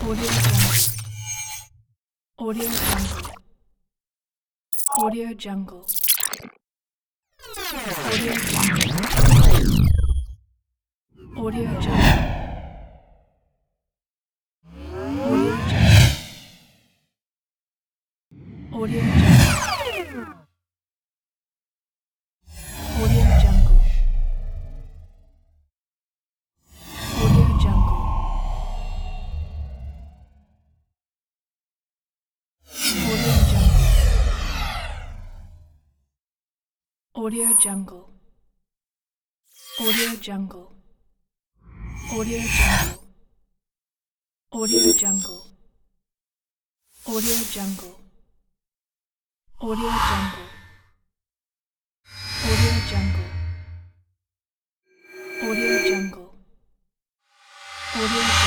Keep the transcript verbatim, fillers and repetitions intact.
Audio Jungle. Audio Jungle. Audio Jungle. Audio Jungle. Audio Jungle. Audio Jungle. Audio Jungle. Audio Jungle. Audio Jungle. Audio Jungle. Audio Jungle. Audio Jungle. Audio Jungle. Audio Jungle. Audio Jungle. Audio